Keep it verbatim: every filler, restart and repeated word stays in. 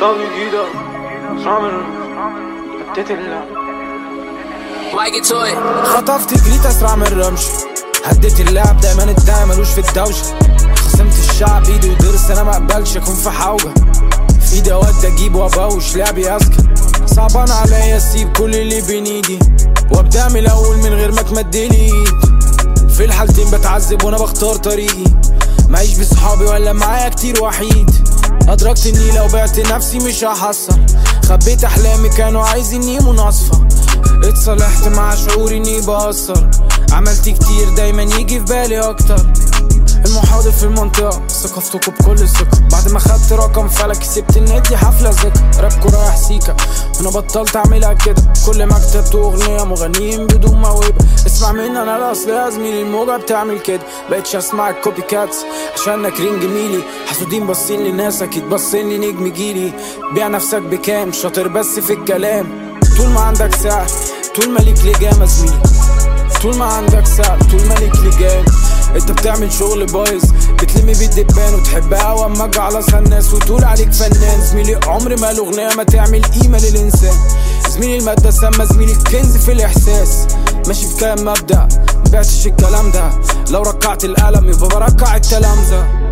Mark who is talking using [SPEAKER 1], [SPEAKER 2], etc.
[SPEAKER 1] طب جديدة رامر بديت اللعب
[SPEAKER 2] خطفت جريت اسرع من الرمش، هديت اللعب دايما الداعي ملوش في الدوشة. خصمت الشعب ايدي ودرس انا مقبلش اكون في حوجة، في ايدي اود اجيب وابوش لعبي اذكى. صعبان عليا اسيب كل اللي بين ايدي وابدا من الاول من غير ما تمدلي ايد. في الحالتين بتعذب وانا بختار طريقي، معيش بصحابي ولا معايا كتير وحيد. ادركت اني لو بعت نفسي مش هحصل، خبيت احلامي كانوا عايزيني مناصفة. اتصالحت مع شعوري اني بقصر، عملت كتير دايما يجي في بالي اكتر. المحاضر في المنطقة ثقفتكم بكل ثقة، بعد ما خدت رقم فلك سبت النادي حفلة ذكر. رابكو رايح سيكا وانا بطلت اعملها كده، كل ما كتبت اغنية مغنيين بدون موهبة. اسمع مني انا الاصل يا زميلي، الموجة بتعمل كده. بقتش اسمع الكوبي كاتس عشان ناكرين جميلي، حسودين باصين لناس اكيد باصين لي نجم جيلي. بيع نفسك بكام شاطر بس في الكلام، طول ما عندك سعر طول ما ليك لجام يا زميلي. طول ما عندك سعر طول ما ليك لجام. انت بتعمل شغل بايظ بتلم بيه الدبان وتحبها واما جعلصها الناس وتقول عليك فنان. زميلي عمر ما الاغنيه ما تعمل قيمه للانسان. زميلي الماده سامه زميلي الكنز في الاحساس. ماشي بكلام مبدأ مبعتش الكلام ده، لو ركعت القلم يبقى بركع التلامذه.